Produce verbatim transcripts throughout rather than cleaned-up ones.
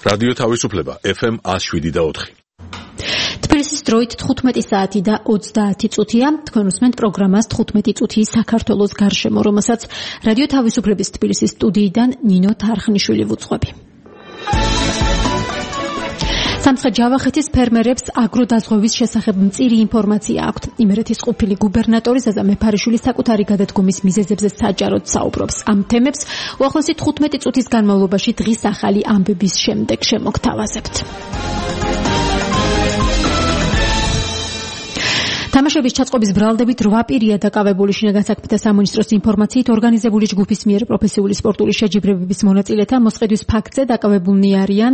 რადიო თავისუფლება ეფ ემ one oh seven და four. თბილისის დროით თხუთმეტი საათი და ოცდაათი წუთია. თქვენ უსმენთ პროგრამას თხუთმეტი წუთი საქართველოს გარშემო, რომელსაც რადიო თავისუფლების თბილისის სტუდიიდან ნინო თარხნიშვილი ვუძღვები. სამცხე-ჯავახეთის ფერმერებს აგროდაზღვევის შესახებ მწირი ინფორმაცია აქვთ. იმერეთის ყოფილი გუბერნატორი ზაზა მეფარიშვილი საკუთარი გადადგომის მიზეზებზე საჯაროდ საუბრობს. ამ თემებს უახლოესი თხუთმეტი წუთის განმავლობაში დღის ახალი ამბების შემდეგ შემოგთავაზებთ. თამაშების ჩაწყობის ბრალდებით რვა პირია დაკავებული. შინაგან საქმეთა სამინისტროს ინფორმაციით ორგანიზებული ჯგუფის მიერ პროფესიული სპორტული შეჯიბრებების მონაწილეთა მოსყიდვის ფაქტზე დაკავებულნი არიან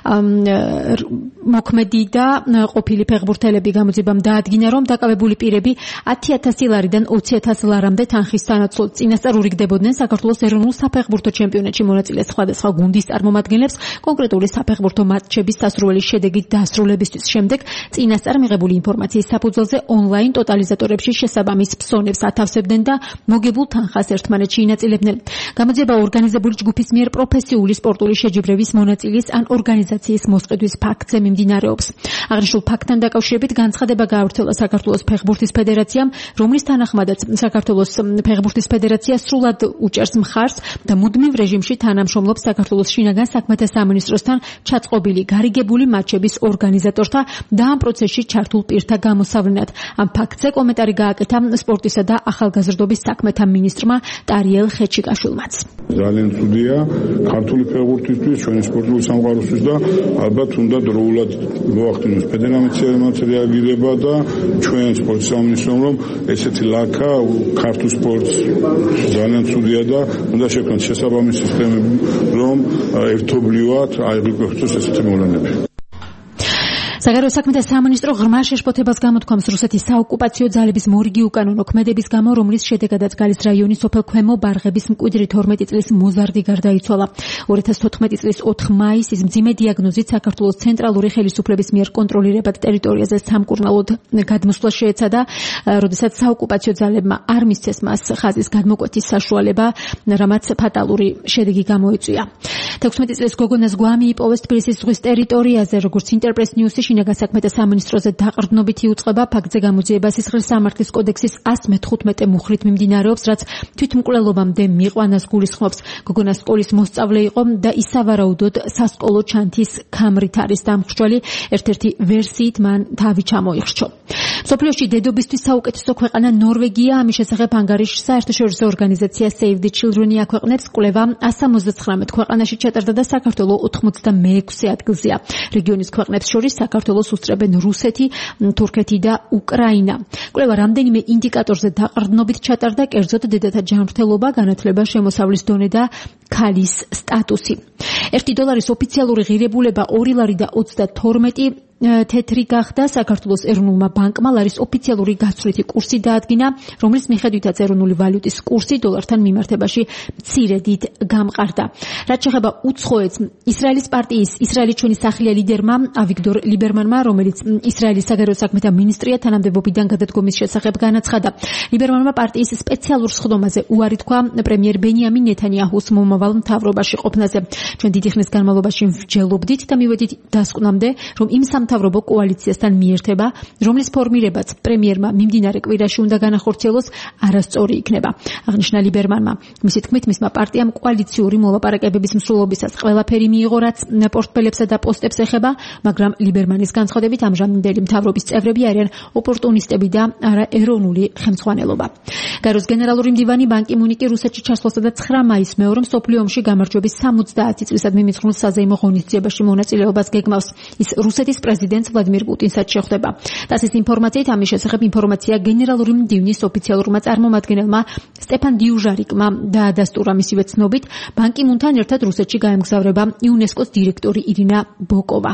მოქმედი და ყოფილი ფეხბურთელები. გამოძიებამ დაადგინა, რომ დაკავებული პირები ათი ათასი ლარიდან ოცი ათას ლარამდე თანხის სანაცვლოდ წინასწარ ურიგდებოდნენ საქართველოს ეროვნულ საფეხბურთო ჩემპიონატში მონაწილე სხვადასხვა გუნდის წარმომადგენლებს. კონკრეტული საფეხბურთო მატჩების სასურველი შედეგით დასრულებისთვის შემდეგ წინასწარ მიღებული ინფორმაციის საფუძველზე ონლაინ ტოტალიზატორებში შესაბამის ფსონებს ათავსებდნენ და მოგებულ თანხას ერთმანეთში ინაწილებდნენ. გამოძიება ორგანიზებული ჯგუფის მიერ პროფესიული სპორტული შეჯიბრების მონაწილის ან ორგანიზაციის მოსყიდვის ფაქტზე მიმდინარეობს. აღნიშნულ ფაქტთან დაკავშირებით განცხადება გაავრცელა საქართველოს ფეხბურთის ფედერაციამ, რომლის თანახმადაც საქართველოს ფეხბურთის ფედერაცია სრულად უჭერს მხარს და მუდმივ რეჟიმში თანამშრომლობს საქართველოს შინაგან საქმეთა სამინისტროსთან ჩაწყობილი გარიგებული მატჩების ორგანიზატორთა და ამ პროცესში ჩართულ პირთა გამოსავლენად. ამ ფაქტზე კომენტარი გააკეთა სპორტისა და ახალგაზრდობის საქმეთა მინისტრმა ტარიელ ხეჩიკაშვილმაც. ძალიან ცუდია ქართული ფეხბურთისთვის, ჩვენი სპორტული სამყაროსთვის და ალბათ უნდა დროულად მოახდინოს ფედერაციას რეაგირება და ჩვენ სპორტის სამინისტრომ რომ ესეთი ლაქა ქართულ სპორტს ძალიან ცუდია და უნდა შექმნას შესაბამისი სისტემები, რომ ერთობლივად აიღოს ესეთი მოვლენები. საგარეო საქმეთა სამინისტრო ღრმა შეშფოთებას გამოთქვამს რუსეთის საოკუპაციო ძალების მორიგი უკანონო ქმედების გამო, რომლის შედეგადაც გალის რაიონის სოფელ ქვემო ბარღების მკვიდრი თორმეტი წლის მოზარდი გარდაიცვალა. ორი ათას თოთხმეტი წლის ოთხ მაისის მძიმე დიაგნოზით საქართველოს ცენტრალური ხელისუფლების მიერ კონტროლირებად ტერიტორიაზე სამკურნალოდ გადმოსვლა შეეცადა, როდესაც საოკუპაციო ძალებმა არ მისცეს მას ხაზის გადმოკვეთის საშუალება, რამაც ფატალური შედეგი გამოიწვია. თექვსმეტი წლის გოგონას გვამი იპოვეს თბილისის ზღვის ტერიტორიაზე, როგორც ინტერპრეს ნიუსი შინაგან საქმეთა სამინისტროზე დაყრდნობით იუწყება. ფაქტზე გამოძიება სისხლის სამართლის კოდექსის one fifty მუხრით მიმდინარეობს, რაც თვითმკვლელობამდე მიყვანას გულისხმობს. გოგონა სკოლის მოსწავლე იყო და ისავარაუდოდ სასკოლო ჩანთის ქამრით არის დამხრჩველი. ერთ-ერთი ვერსიით მან თავი ჩამოიხრჩო. მსოფლიოში დედობისთვის საუკეთესო ქვეყანა ნორვეგია. ამის შესახებ ანგარიშს საერთაშორისო ორგანიზაცია Save the Children აქვეყნებს. კვლევა one seventy-nine ქვეყანაში ჩატარდა და საქართველო ოთხმოცდამეექვსე ადგილზეა. რეგიონის ქვეყნებს შორის საქართველოს უსწრებენ რუსეთი, თურქეთი და უკრაინა. კვლევა რამდენიმე ინდიკატორზე დაყრდნობით ჩატარდა, კერძოდ დედათა ჯანმრთელობა, განათლება, შემოსავლის დონე და ქალის სტატუსი. ერთი დოლარის ოფიციალური ღირებულება ორი ლარი და ოცდათორმეტი თეთრი გახდა. საქართველოს ეროვნულმა ბანკმა ლარის ოფიციალური გაცვლითი კურსი დაადგინა, რომლის მიხედვითაც ეროვნული ვალუტის კურსი დოლართან მიმართებაში მცირედით გამყარდა. რაც შეეხება უცხოეთს, ისრაელის პარტიის ისრაელის ჩვენი სახლია ლიდერმა ავიგდორ ლიბერმანმა, რომელიც ისრაელის საგარეო საქმეთა მინისტრია, თანამდებობიდან გადადგომის შესახებ განაცხადა. ლიბერმანმა პარტიის სპეციალურ სხდომაზე უარი თქვა პრემიერ ბენიამინ ნეთანიაჰუს მომავალ მთავრობაში ყოფნაზე. ჩვენ დიდი ხნის განმავლობაში ვჯელობდით და მივედით დასკვნამდე, რომ იმ სამთავრობო კოალიციასთან მიერთება, რომლის ფორმირებაც პრემიერმა მიმდინარე კვირაში უნდა განახორციელოს, არასწორი იქნება. აღნიშნა ლიბერმანმა. მისი თქმით, მისმა პარტიამ კოალიციური მოლაპარაკებების მსვლელობისას ყველაფერი მიიღო, რაც პორტფელებსა და პოსტებს ეხება, მაგრამ ლიბერმანის განცხადებით ამჟამინდელი მთავრობის წევრები არიან ოპორტუნისტები და არა ეროვნული ხელმძღვანელობა. გაეროს გენერალური მდივანი ბან კი მუნი კი რუსეთში ჩასვლასა და ცხრა მაისს მეორე მსოფლიო ომში გამარჯვების სამოცდაათი წლისადმი მიძღვნილ საზეიმო ღონისძიებაში მონაწილეობას გეგმავს. ის რუსეთის პრეზიდენტს ვლადიმირ პუტინსაც შეხვდება. ტასის ინფორმაციით ამის შესახებ ინფორმაცია გენერალური მდივნის ოფიციალურმა წარმომადგენელმა სტეფან დიუჟარიკმა დაადასტურა. მისივე ცნობით, ბან კი მუნთან ერთად რუსეთში გაემგზავრება იუნესკოს დირექტორი ირინა ბოკოვა.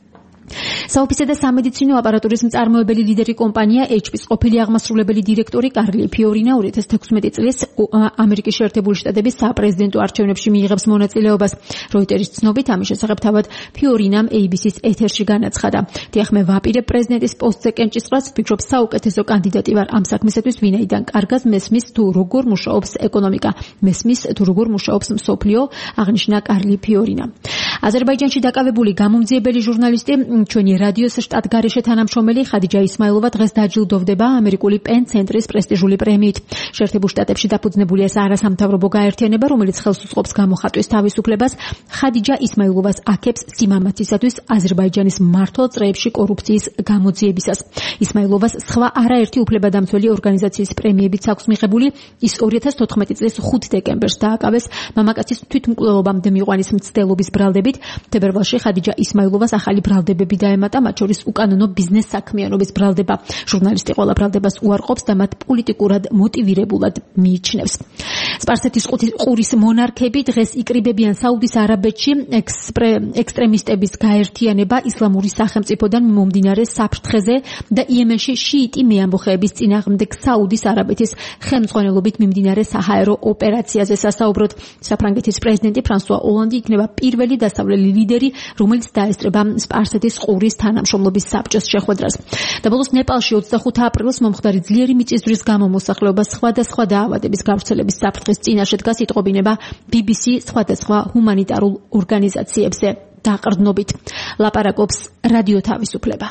საოფისე და სამედიცინო აპარატურის მწარმოებელი ლიდერი კომპანია ეიჩ პის ყოფილი აღმასრულებელი დირექტორი კარლი ფიორინა ორი ათას თექვსმეტი წლის ამერიკის შეერთებული შტატების საპრეზიდენტო არჩევნებში მიიღებს მონაწილეობას. როიტერის ცნობით ამის შესახებ თავად ფიორინამ ეი ბი სის ეთერში განაცხადა. დიახ, მე ვაპირებ პრეზიდენტის პოსტზე კენჭისყრას, ვფიქრობ საუკეთესო კანდიდატი ვარ ამ საქმისათვის, ვინაიდან კარგად მესმის თუ როგორ მუშაობს ეკონომიკა, მესმის თუ როგორ მუშაობს მსოფლიო, აღნიშნა კარლი ფიორინა. აზერბაიჯანში დაკავებული გამომძიებელი ჟურნალისტი, ჩვენი რადიოს შტატგარეშე თანამშრომელი ხადიჯა ისმაილოვა დღეს დაჯილდოვდება ამერიკული პენ ცენტრის პრესტიჟული პრემიით. შეერთებულ შტატებში დაფუძნებული ეს არასამთავრობო გაერთიანება, რომელიც ხელს უწყობს გამოხატვის თავისუფლებას, ხადიჯა ისმაილოვას აქებს სიმამაცისათვის აზერბაიჯანის მმართველ წრეებში კორუფციის გამოძიებისას. ისმაილოვას სხვა არაერთი უფლებადამცველი ორგანიზაციის პრემიებიც აქვს მიღებული. ის ორი ათას თოთხმეტი წლის ხუთი დეკემბერს დააკავეს მამაკაცის თვითმკვლელობამდე მიყვანის მცდელობის ბრალდებით. თებერვალში ხადიჯა ისმაილოვას ახალი ბრალდებები დაემატა, მათ შორის უკანონო ბიზნეს საქმიანობის ბრალდება. ჟურნალისტი ყველა ბრალდებას უარყოფს და მათ პოლიტიკურად მოტივირებულად მიიჩნევს. სპარსეთის ყურის მონარქები დღეს იკრიბებიან საუდის არაბეთში ექსტრემისტების გაერთიანება ისლამური სახელმწიფოდან მომდინარე საფრთხეზე და იემენში შიიტი მეამბოხეების წინააღმდეგ საუდის არაბეთის ხელმძღვანელობით მიმდინარე საჰაერო ოპერაციაზე სასაუბროთ. საფრანგეთის პრეზიდენტი ფრანსუა ოლანდი იქნება პირველი დასავლელი ლიდერი, რომელიც დაესწრება სპარსეთის ყურის თანამშრომლობის საბჭოს შეხვედრას. და ბოლოს ნეპალში ოცდახუთი აპრილს მომხდარი ძლიერი მიწისძვრის გამო მოსახლეობა სხვადასხვა დაავადების გავრცელების საფრთხის წინაშე დგას, იტყობინება ბი ბი სი სხვადასხვა ჰუმანიტარულ ორგანიზაციებზე დაყრდნობით. ლაპარაკობს რადიო თავისუფლება.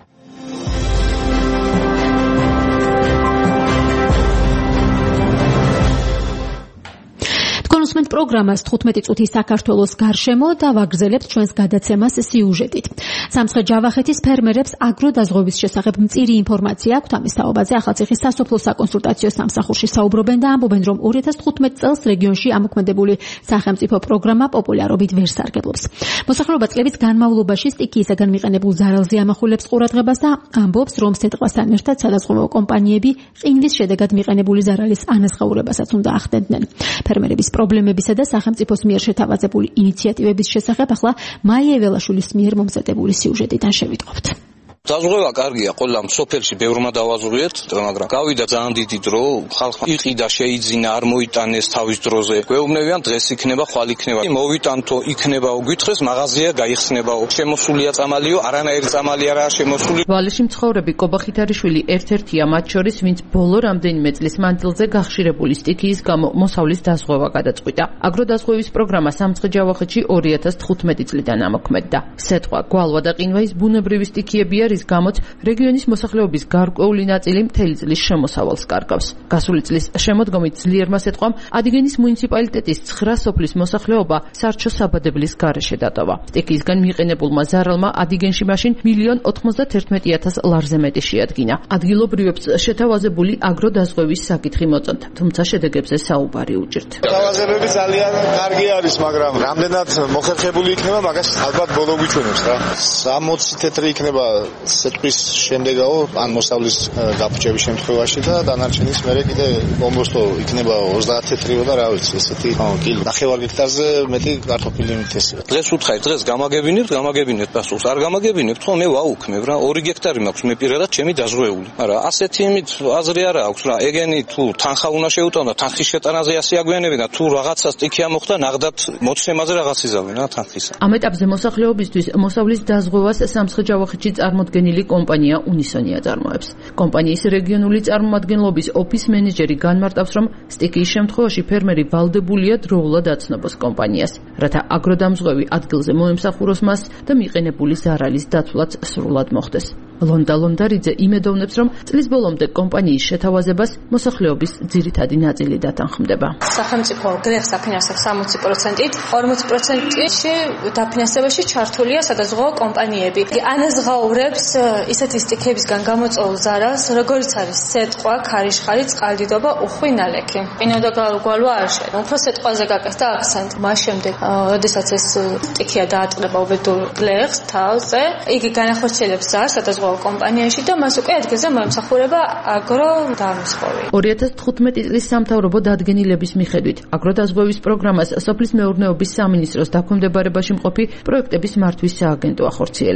კონსუმენტ პროგრამას თხუთმეტი წუთი საქართველოს გარშემო და ვაგრძელებთ ჩვენს გადაცემას სიუჟეტით. სამცხე-ჯავახეთის ფერმერებს აგროდაზღვევის შესახებ მწირი ინფორმაცია აქვთ. ამის თაობაზე ახალციხის სასოფლო საკონსულტაციო სამსახურში საუბრობენ და ამბობენ, რომ ორი ათას თხუთმეტ წელს რეგიონში ამოქმედებული სახელმწიფო პროგრამა პოპულარობით ვერ სარგებლობს. მოსახლეობა წლების განმავლობაში სტიქიისაგან მიყენებულ ზარალზე ამახვილებს ყურადღებას და ამბობს, რომ სიტყვასთან ერთად სადაზღვევო კომპანიები ყინვის შედეგად მიყენებული ზარალის ანაზღაურებასაც უნდა ახდენდნენ. ფერმერების პრობლემებისა და სახელმწიფოს მიერ შეთავაზებული ინიციატივების შესახებ ახლა მაია ეველაშვილის მიერ მომზადებული სიუჟეტიდან შევიტყობთ. დაზღვევა კარგია, ყველა სოფელში ბევრმა დავაზღვიეთ, მაგრამ გავიდა ძალიან დიდი დრო, ხალხმა იყიდა, შეიძინა, არ მოიტანეს თავის დროზე. გვეუბნებიან დღეს იქნება, ხვალ იქნება. მოვიტანთო, იქნებაო, გითხრეს, მაღაზია გაიხსნებაო. შემოსულია წამალიო, არანაირი წამალი არაა შემოსული. ვალეში მცხოვრები კობა ხითარიშვილი ერთ-ერთია მათ შორის, ვინც ბოლო რამდენიმე წლის მანძილზე გახშირებული სტიქიის გამო მოსავლის დაზღვევა გადაწყვიტა. აგროდაზღვევის პროგრამა სამცხე-ჯავახეთში ორი ათას თხუთმეტი წლიდან ამოქმედდა. სეტყვა, გვალვა და ყინვა ის ბუნებრივი სტიქიებია, რის გამოც რეგიონის მოსახლეობის გარკვეული ნაწილი მთელი წლის შემოსავალს კარგავს. გასული წლის შემოდგომით ძლიერმა სეტყვამ ადიგენის მუნიციპალიტეტის ცხრა სოფლის მოსახლეობა სარჩო საბადებლის გარეშე დატოვა. სტიქიისგან მიყენებულმა ზარალმა ადიგენში მაშინ მილიონ ოთხმოცდათერთმეტი ათას ლარზე მეტი შეადგინა. ადგილობრივებს შეთავაზებული აგროდაზღვევის საკითხი მოწონთ, თუმცა შედეგებზე საუბარი უჭირთ. თავაზებები ძალიან კარგი არის, მაგრამ რამდენად მოხერხებული იქნება, მაგას ალბათ ბოლო გვიჩვენებს რა. სამოცი თეთრი იქნება სეტყვის შემდეგაო, ან მოსავლის გაფუჭების შემთხვევაში და დანარჩენის მერე კიდე კომბოსტო იქნება ოცდაათ თეთრიო და რა ვიცი, ესეთი კილო. ნახევარ გექტარზე მეტი კარტოფილი მითესია. დღეს უთხარით, დღეს გამაგებინებთ, გამაგებინებთ პასუხს. არ გამაგებინებთ, ხო მე ვაუქმებ რა, ორი გექტარი მაქვს მე პირადად ჩემი დაზღვეული. მაგრამ ასეთი იმით აზრი არა აქვს რა, ეგენი თუ თანხა უნდა შეუტანო, თანხის შეტანაზე ასე აგვიანებენ და თუ რაღაცა სტიქია მოხდა, ნახდათ მოცემაზე რაღაც იზავენ რა თანხისა. ამ ეტაპზე მოსახლეობისთვის მოსავლის დაზღვევას სამცხე-ჯავახეთში წარმოდგენილი კომპანია უნისონი აწარმოებს. კომპანიის რეგიონული წარმომადგენლობის ოფის მენეჯერი განმარტავს, რომ სტიქიის შემთხვევაში ფერმერი ვალდებულია დროულად აცნობს კომპანიას, რათა აგროდამზღვევი ადგილზე მოემსახუროს მას და მიყენებული ზარალის დაცვლაც სრულად მოხდეს. ლონდა ლონდარიძე იმედოვნებს, რომ წლის ბოლომდე კომპანიის შეთავაზებას მოსახლეობის ძირითადი ნაწილი დათანხმდება. სახელმწიფო გრეხს აფინანსებს სამოცი პროცენტით, ორმოცი პროცენტში დაფინანსებაში ჩართულია სადაზღვევო კომპანიები. ანაზღაურებს ისეთი სტიქიებისგან გამოწვეულ ზარალს, როგორც არის სეტყვა, ქარიშხალი, წყალდიდობა, უხვი, ნალექი. ყინა და გვალვა არ შეიძლება. უფრო სეტყვაზე გაკეთდა აქცენტი. მას შემდეგ, როდესაც ეს სტიქია დაატყდება უბედურ გლეხს თავზე, იგი განახორციელებს ზარს სადაზღვევო კომპანიაში და მას უკვე ადგილზე მოემსახურება აგროდაზღვევი. ორი ათას თხუთმეტი წლის სამთავრობო დადგენილების მიხედვით აგროდაზღვევის პროგრამას სოფლის მეურნეობის სამინისტროს დაქვემდებარებაში მყოფი პროექტების მართვის სააგენტო ახორციელებს.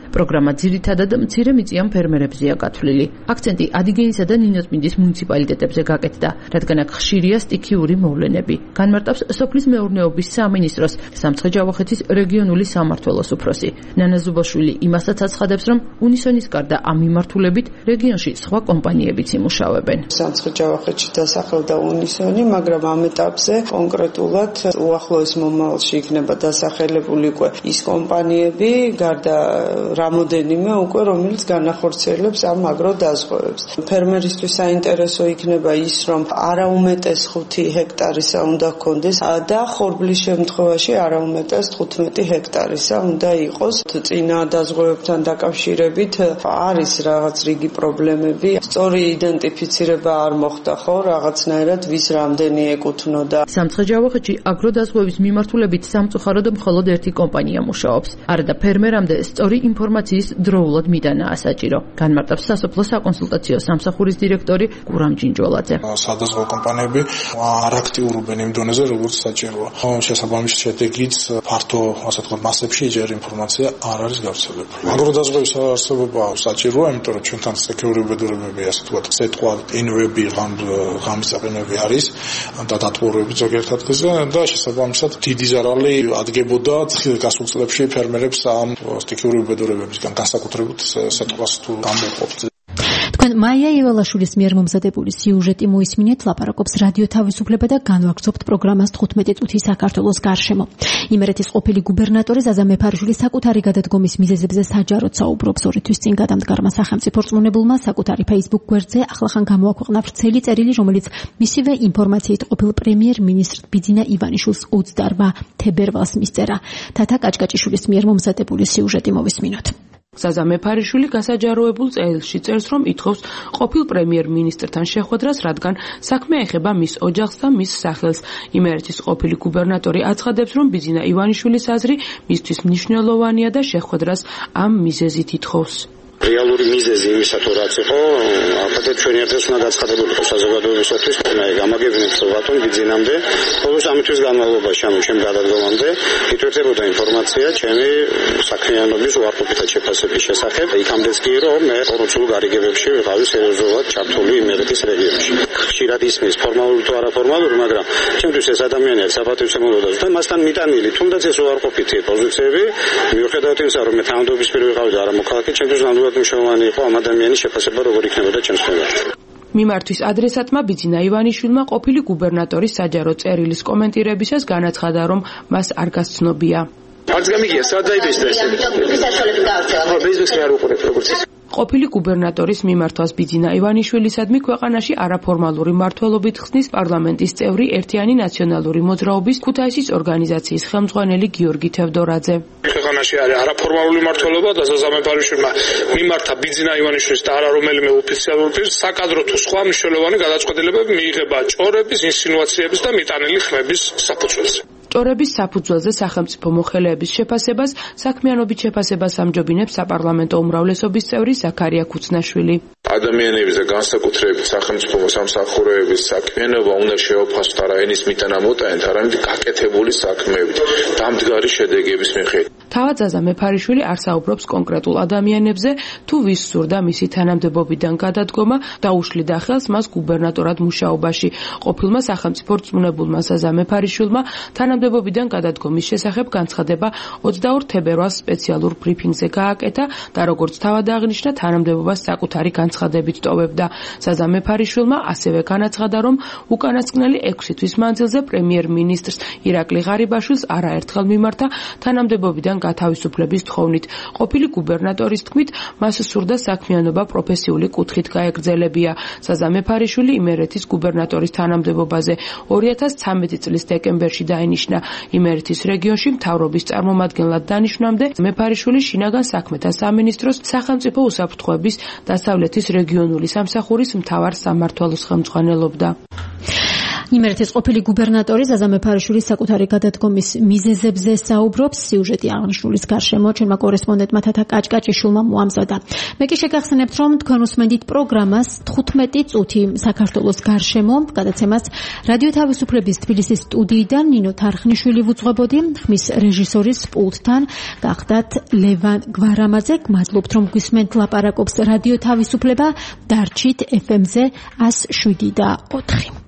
პროგრამა ძირითადად მცირე მიწიან ფერმერებზეა გათვლილი. აქცენტი ადიგეინსა და ნინოწმინდის მუნიციპალიტეტებზე გაკეთდა, რადგან აქ ხშირია სტიქიური მოვლენები. განმარტავს სოფლის მეურნეობის სამინისტროს სამცხე-ჯავახეთის რეგიონული სამმართველოს უფროსი. ნანა ზუბაშვილი იმასაც აცხადებს, რომ უნისონის გარდა ამ მიმართულებით რეგიონში სხვა კომპანიებიც იმუშავებენ. სამცხე-ჯავახეთში დასახელდა უნისონი, მაგრამ ამ ეტაპზე კონკრეტულად უახლოეს მომავალში იქნება დასახელებული უკვე ის კომპანიები, გარდა რამოდენიმე უკვე, რომელიც განახორციელებს ამ აგროდაზღვევებს. ფერმერისთვის საინტერესო იქნება ის, რომ არაუმეტეს ხუთი ჰექტარისა უნდა ჰქონდეს და ხორბლის შემთხვევაში არაუმეტეს თხუთმეტი ჰექტარისა უნდა იყოს. წინა დაზღვევებთან დაკავშირებით არის რაღაც რიგი პრობლემები. სწორი იდენტიფიცირება არ მოხდა ხო, რაღაცნაირად ვის რამდენი ეკუთვნოდა. სამცხე-ჯავახეთში აგროდაზღვევის მიმართულებით სამწუხაროდ მხოლოდ ერთი კომპანია მუშაობს. არადა ფერმერამდე სწორი ინფორმაციის დროულად მიტანაა საჭირო. განმარტავს სასოფლო საკონსულტაციო სამსახურის დირექტორი გურამ ჯინჯვალაძე. სადაზღვევო კომპანიები არ აქტიურობენ იმ დონეზე, როგორც საჭიროა. შესაბამის შედეგიც ფართო, ასე ვთქვათ, მასებში ჯერ ინფორმაცია არ არის გავრცელებული. აგროდაზღვევის არსებობა საჭიროა, იმიტომ რომ ჩვენთან სექიური უბედურებები, ასე ვთქვათ, სიტყვა ინვები ღამისაყენები არის და დატბორები ზოგიერთ ადგილზე და შესაბამისად დიდი ზარალი ადგებოდა გასულ წლებში ფერმერებს ამ სტიქიური უბედურებებისგან, განსაკუთრებით სიტყვას თუ გამოყოფთ. თქვენ მაია ივალაშვილის მიერ მომზადებული სიუჟეტი მოისმინეთ, ლაპარაკობს რადიო თავისუფლება და განვაგრძობთ პროგრამას თხუთმეტი წუთი საქართველოს გარშემო. იმერეთის ყოფილი გუბერნატორი ზაზა მეფარიშვილი საკუთარი გადადგომის მიზეზებზე საჯაროდ საუბრობს. ორი თვის წინ გადამდგარმა სახელმწიფო რწმუნებულმა საკუთარი Facebook გვერდზე ახლახან გამოაქვეყნა ვრცელი წერილი, რომელიც მისივე ინფორმაციით ყოფილ პრემიერ-მინისტრ ბიძინა ივანიშვილს ოცდაორ თებერვალს მისწერა. თათა კაჭკაჭიშვილის მიერ მომზადებული სიუჟეტი მოვისმინოთ. ზაზა მეფარიშვილი გასაჯაროებულ წერილში წერს, რომ ითხოვს ყოფილ პრემიერ-მინისტრთან შეხვედრას, რადგან საქმე ეხება მის ოჯახს და მის სახელს. იმერეთის ყოფილი გუბერნატორი აცხადებს, რომ ბიძინა ივანიშვილის აზრი მისთვის მნიშვნელოვანია და შეხვედრას ამ მიზეზით ითხოვს. რეალური მიზეზი იმისა, თუ რაც იყო, ალბათ ჩვენი ერთად უნდა გაცხადებულიყო საზოგადოებისათვის, და გამაგებინებთ ბატონ ბიძინამდე, ყოველ სამი თვის განმავლობაში, ანუ ჩემ გადადგომამდე, ითვლებოდა ინფორმაცია ჩემი საქმიანობის უარყოფითად შეფასების შესახებ, იქამდეც კი, რომ მე კორუფციულ გარიგებებში ვიყავი სერიოზულად ჩართული იმერეთის რეგიონში. ხშირად ისმის ფორმალური თუ არაფორმალური, მაგრამ ჩემთვის ეს ადამიანი არის საპატივცემულო და მასთან მიტანილი, თუნდაც ეს უარყოფითი პოზიციები, მიუხედავად იმისა, რომ მე თანამდებობის პირი ვიყავი და არა მოქალაქე, ჩემთვის ნამდვილად მშოვანი იყო ამ ადამიანის შეფასება როგორ იქნებოდა ჩემს მიმართ. მიმართვის ადრესატმა ბიძინა ივანიშვილმა ყოფილი გუბერნატორის საჯარო წერილის კომენტირებისას განაცხადა, რომ მას არ გასცნობია. არც გამიგია, სად დაიბეჭდა ეს? Facebook-ზე არ უყურებ როგორც ის. ყოფილი გუბერნატორის მიმართვას ბიძინა ივანიშვილისადმი ქვეყანაში არაფორმალური მმართველობით ხსნის პარლამენტის წევრი ერთიანი ნაციონალური მოძრაობის ქუთაისის ორგანიზაციის ხელმძღვანელი გიორგი თევდორაძე. ქვეყანაში არის არაფორმალური მმართველობა და ზაზა მეფარიშვილმა მიმართა ბიძინა ივანიშვილის და არა რომელიმე ოფიციალური პირს საკადრო თუ სხვა მნიშვნელოვანი გადაწყვეტილებები მიიღება ჭორების, ინსინუაციების და მიტანილი ხმების საფუძველზე. ჭორების საფუძველზე სახელმწიფო მოხელეების შეფასებას, საქმიანობით შეფასებას ამჯობინებს საპარლამენტო უმრავლესობის წევრი ზაქარია ქუცნაშვილი. ადამიანების და განსაკუთრებით სახელმწიფო სამსახურეების საქმიანობა უნდა შეოფასოთ არა ენის მიტანა მოტანით, არამედ გაკეთებული საქმეებით, დამდგარი შედეგების მიხედვით. თავად ზაზა მეფარიშვილი არ საუბრობს კონკრეტულ ადამიანებზე, თუ ვის სურდა მისი თანამდებობიდან გადადგომა და უშლიდა ხელს მას გუბერნატორად მუშაობაში. ყოფილმა სახელმწიფო რწმუნებულმა ზაზა მეფარიშვილმა თანამდებობიდან გადადგომის შესახებ განცხადება ოცდაორ თებერვალს სპეციალურ ბრიფინგზე გააკეთა და როგორც თავად აღნიშნა, თანამდებობას საკუთარი განცხადებით ტოვებდა. ზაზა მეფარიშვილმა ასევე განაცხადა, რომ უკანასკნელი ექვსი თვის მანძილზე პრემიერ-მინისტრს ირაკლი ღარიბაშვილს არაერთხელ მიმართა თანამდებობიდან გათავისუფლების თხოვნით. ყოფილი გუბერნატორის თქმით, მას სურდა საქმიანობა პროფესიული კუთხით გაეგრძელებია. ზაზა მეფარიშვილი იმერეთის გუბერნატორის თანამდებობაზე ორი ათას ცხრამეტი წლის დეკემბერში დაინიშნა. იმერეთის რეგიონში მთავრობის წარმომადგენლად დანიშვნამდე მეფარიშვილი შინაგან საქმეთა სამინისტროს სახელმწიფო უსაფრთხოების დასავლეთის რეგიონული სამსახურის მთავარ სამმართველოს ხელმძღვანელობდა. იმერეთის ყოფილი გუბერნატორი ზაზა მეფარიშვილი საკუთარი გადადგომის მიზეზებზე საუბრობს. სიუჟეტი აღნიშნულის გარშემო ჩვენმა კორესპონდენტმა თათა კაჭკაჭიშვილმა მოამზადა. მე კი შეგახსენებთ, რომ თქვენ უსმენთ პროგრამას თხუთმეტი წუთი საქართველოს გარშემო. გადაცემას რადიო თავისუფლების თბილისის სტუდიიდან ნინო თარხნიშვილი ვუძღვებოდი. ხმის რეჟისორის პულტთან გახდათ ლევან გვარამაძე. გმადლობთ, რომ გვისმენთ ლაპარაკობს რადიო თავისუფლება. დარჩით ეფ ემ-ზე ას შვიდი და ოთხი.